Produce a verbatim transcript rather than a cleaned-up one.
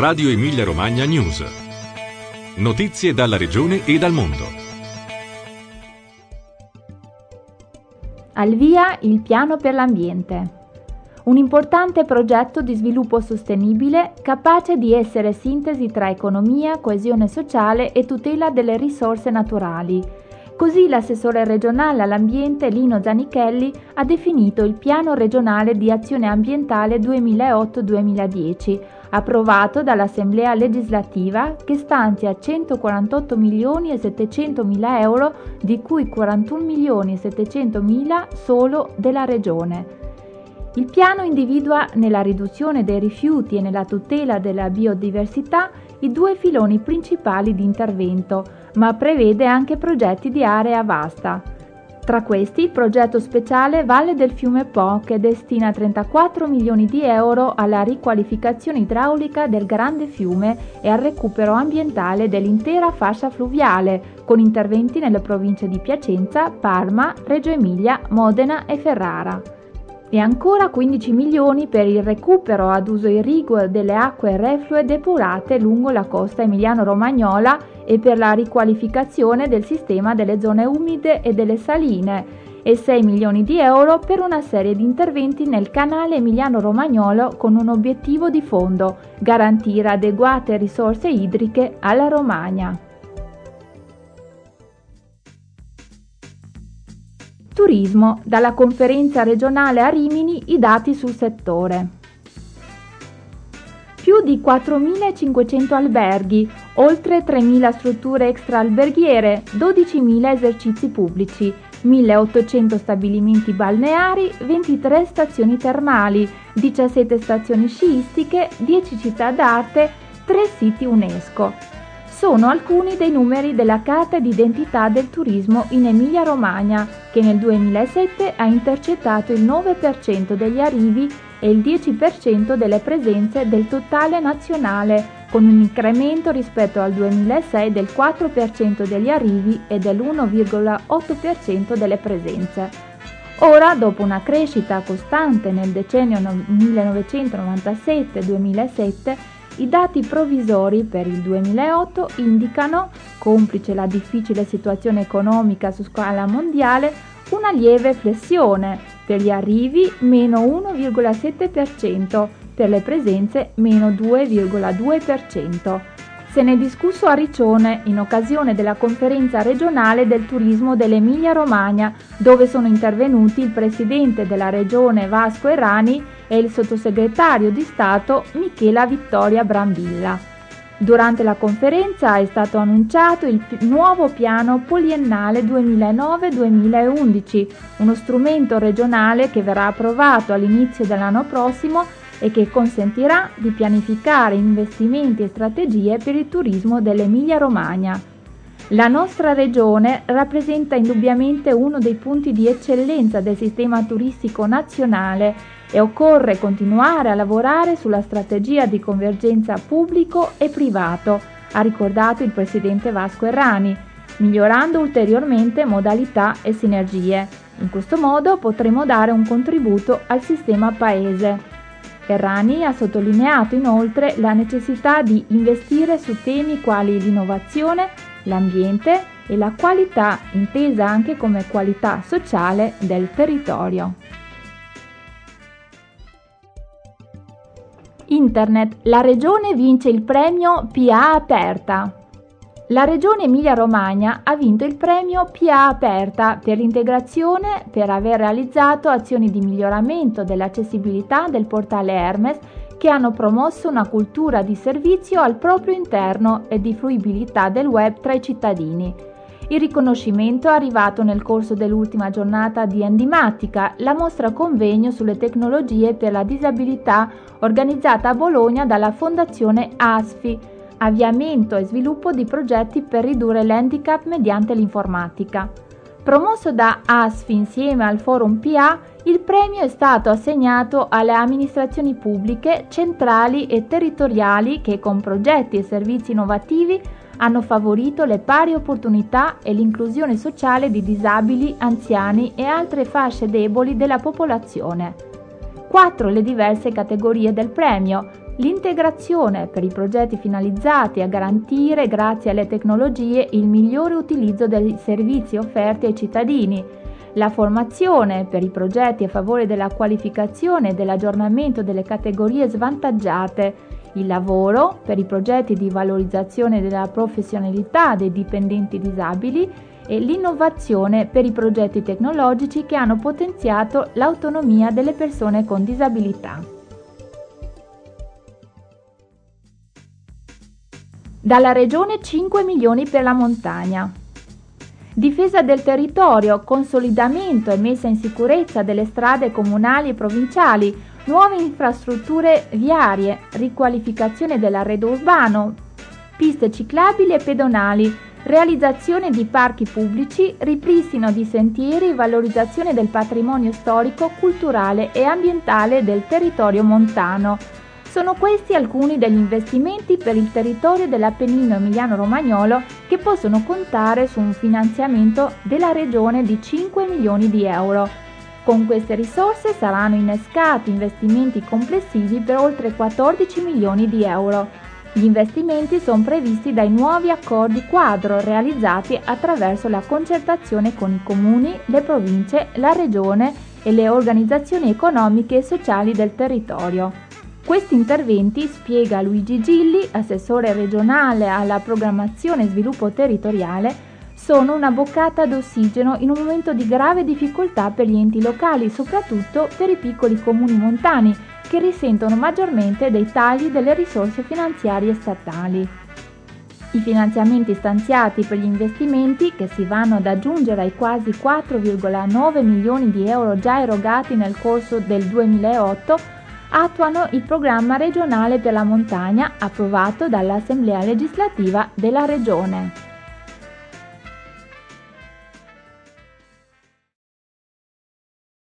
Radio Emilia Romagna News. Notizie dalla regione e dal mondo. Al via il piano per l'ambiente. Un importante progetto di sviluppo sostenibile capace di essere sintesi tra economia, coesione sociale e tutela delle risorse naturali. Così l'assessore regionale all'ambiente Lino Zanichelli ha definito il Piano regionale di azione ambientale duemilaotto duemiladieci, approvato dall'Assemblea legislativa, che stanzia centoquarantotto milioni e settecentomila euro, di cui quarantuno milioni e settecentomila solo della regione. Il piano individua nella riduzione dei rifiuti e nella tutela della biodiversità i due filoni principali di intervento, ma prevede anche progetti di area vasta. Tra questi il progetto speciale Valle del Fiume Po, che destina trentaquattro milioni di euro alla riqualificazione idraulica del grande fiume e al recupero ambientale dell'intera fascia fluviale, con interventi nelle province di Piacenza, Parma, Reggio Emilia, Modena e Ferrara. E ancora quindici milioni per il recupero ad uso irriguo delle acque reflue depurate lungo la costa emiliano-romagnola e per la riqualificazione del sistema delle zone umide e delle saline, e sei milioni di euro per una serie di interventi nel canale emiliano-romagnolo con un obiettivo di fondo: garantire adeguate risorse idriche alla Romagna. Turismo. Dalla conferenza regionale a Rimini i dati sul settore. Più di quattromilacinquecento alberghi, oltre tremila strutture extraalberghiere, dodicimila esercizi pubblici, milleottocento stabilimenti balneari, ventitré stazioni termali, diciassette stazioni sciistiche, dieci città d'arte, tre siti UNESCO. Sono alcuni dei numeri della Carta d'identità del turismo in Emilia-Romagna, che nel duemilasette ha intercettato il nove per cento degli arrivi e il dieci per cento delle presenze del totale nazionale, con un incremento rispetto al duemilasei del quattro per cento degli arrivi e dell'uno virgola otto per cento delle presenze. Ora, dopo una crescita costante nel decennio millenovecentonovantasette duemilasette, i dati provvisori per il duemilaotto indicano, complice la difficile situazione economica su scala mondiale, una lieve flessione, per gli arrivi meno uno virgola sette per cento, per le presenze meno due virgola due per cento. Se ne è discusso a Riccione in occasione della conferenza regionale del turismo dell'Emilia-Romagna, dove sono intervenuti il presidente della regione Vasco Errani e il sottosegretario di Stato Michela Vittoria Brambilla. Durante la conferenza è stato annunciato il pi- nuovo piano poliennale duemilanove duemilaundici, uno strumento regionale che verrà approvato all'inizio dell'anno prossimo e che consentirà di pianificare investimenti e strategie per il turismo dell'Emilia-Romagna. La nostra regione rappresenta indubbiamente uno dei punti di eccellenza del sistema turistico nazionale e occorre continuare a lavorare sulla strategia di convergenza pubblico e privato, ha ricordato il presidente Vasco Errani, migliorando ulteriormente modalità e sinergie. In questo modo potremo dare un contributo al sistema paese. Errani ha sottolineato inoltre la necessità di investire su temi quali l'innovazione, l'ambiente e la qualità, intesa anche come qualità sociale del territorio. Internet. La regione vince il premio P A Aperta. La regione Emilia-Romagna ha vinto il premio P A Aperta per l'integrazione per aver realizzato azioni di miglioramento dell'accessibilità del portale Hermes che hanno promosso una cultura di servizio al proprio interno e di fruibilità del web tra i cittadini. Il riconoscimento è arrivato nel corso dell'ultima giornata di Endimatica, la mostra convegno sulle tecnologie per la disabilità organizzata a Bologna dalla Fondazione ASFI, avviamento e sviluppo di progetti per ridurre l'handicap mediante l'informatica. Promosso da ASFI insieme al Forum P A, il premio è stato assegnato alle amministrazioni pubbliche, centrali e territoriali che con progetti e servizi innovativi hanno favorito le pari opportunità e l'inclusione sociale di disabili, anziani e altre fasce deboli della popolazione. Quattro le diverse categorie del premio: l'integrazione per i progetti finalizzati a garantire, grazie alle tecnologie, il migliore utilizzo dei servizi offerti ai cittadini, la formazione per i progetti a favore della qualificazione e dell'aggiornamento delle categorie svantaggiate, il lavoro per i progetti di valorizzazione della professionalità dei dipendenti disabili e l'innovazione per i progetti tecnologici che hanno potenziato l'autonomia delle persone con disabilità. Dalla Regione cinque milioni per la montagna. Difesa del territorio, consolidamento e messa in sicurezza delle strade comunali e provinciali, nuove infrastrutture viarie, riqualificazione dell'arredo urbano, piste ciclabili e pedonali, realizzazione di parchi pubblici, ripristino di sentieri, valorizzazione del patrimonio storico, culturale e ambientale del territorio montano. Sono questi alcuni degli investimenti per il territorio dell'Appennino emiliano-romagnolo che possono contare su un finanziamento della Regione di cinque milioni di euro. Con queste risorse saranno innescati investimenti complessivi per oltre quattordici milioni di euro. Gli investimenti sono previsti dai nuovi accordi quadro realizzati attraverso la concertazione con i comuni, le province, la Regione e le organizzazioni economiche e sociali del territorio. Questi interventi, spiega Luigi Gilli, assessore regionale alla programmazione e sviluppo territoriale, sono una boccata d'ossigeno in un momento di grave difficoltà per gli enti locali, soprattutto per i piccoli comuni montani, che risentono maggiormente dei tagli delle risorse finanziarie statali. I finanziamenti stanziati per gli investimenti, che si vanno ad aggiungere ai quasi quattro virgola nove milioni di euro già erogati nel corso del duemilaotto, attuano il programma regionale per la montagna approvato dall'Assemblea legislativa della Regione.